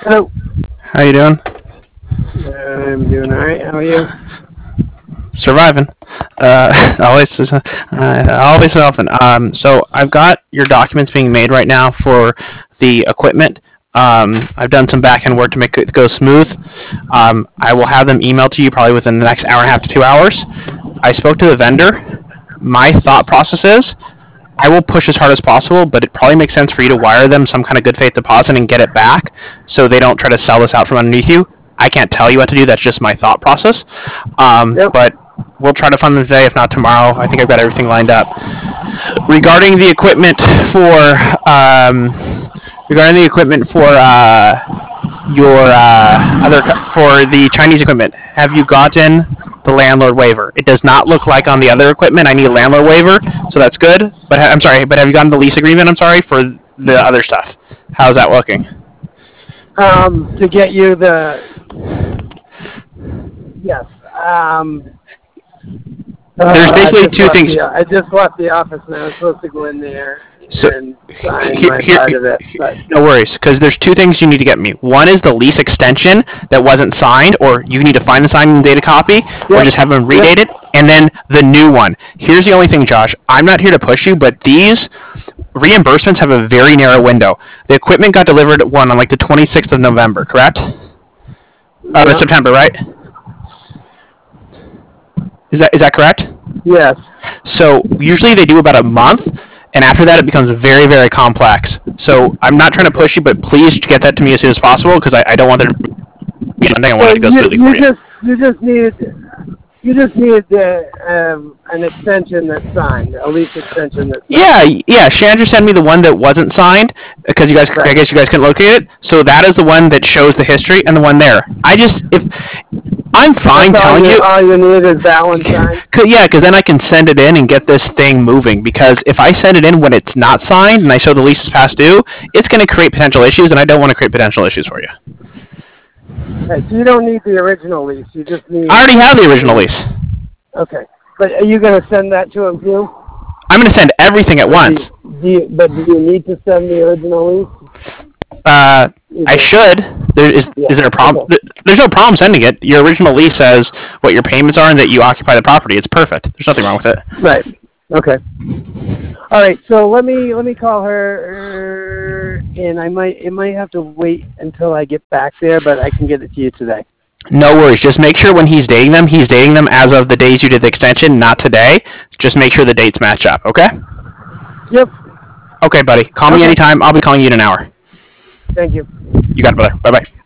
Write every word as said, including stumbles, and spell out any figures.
Hello. How you doing? I'm doing all right. How are you? Surviving. Uh, always, uh, always often. Um, so I've got your documents being made right now for the equipment. Um, I've done some back end work to make it go smooth. Um, I will have them emailed to you probably within the next hour and a half to two hours. I spoke to the vendor. My thought process is I will push as hard as possible, but it probably makes sense for you to wire them some kind of good faith deposit and get it back so they don't try to sell this out from underneath you. I can't tell you what to do. That's just my thought process. Um, Yep. But we'll try to fund them today, if not tomorrow. I think I've got everything lined up. Regarding the equipment for um, regarding the equipment for uh, your uh, other for the Chinese equipment, have you gotten the landlord waiver? It does not look like on the other equipment I need a landlord waiver, so that's good. But I'm sorry, but have you gotten the lease agreement? I'm sorry for the other stuff. How's that looking? Um, to get you the yes. Um, There's uh, basically two left things. The, I just left the office and I was supposed to go in there So, and sign here, my here, part of it. But no worries, because there's two things you need to get me. One is the lease extension that wasn't signed, or you need to find the signed and dated copy, yep. or just have them redate yep. it, and then the new one. Here's the only thing, Josh. I'm not here to push you, but these reimbursements have a very narrow window. The equipment got delivered at one on like the twenty-sixth of November, correct? Uh, yep. September, right? Is that is that correct? Yes. So usually they do about a month, and after that it becomes very, very complex. So I'm not trying to push you, but please get that to me as soon as possible because I, I don't want there to be something. I want it to go you, smoothly you for you. Just, you just need you just need uh, um, an extension that's signed, a lease extension that's signed. Yeah, yeah. Chandra sent me the one that wasn't signed because you guys, right. I guess you guys couldn't locate it. So that is the one that shows the history and the one there. I just if I'm fine That's telling all you, you. All you need is that one signed. Cause, yeah, because then I can send it in and get this thing moving. Because if I send it in when it's not signed and I show the lease is past due, it's going to create potential issues, and I don't want to create potential issues for you. Okay, so you don't need the original lease. You just need. I already have the original lease. Okay, but are you going to send that to him too? I'm going to send everything at or once. Do you, do you, but do you need to send the original lease? Uh, I should. There is yeah. is there a problem? Okay. There's no problem sending it. Your original lease says what your payments are and that you occupy the property. It's perfect. There's nothing wrong with it. Right. Okay. All right. So let me let me call her, and I might it might have to wait until I get back there, but I can get it to you today. No worries. Just make sure when he's dating them, he's dating them as of the days you did the extension, not today. Just make sure the dates match up. Okay. Yep. Okay, buddy. Call okay. me anytime. I'll be calling you in an hour. Thank you. You got it, brother. Bye-bye.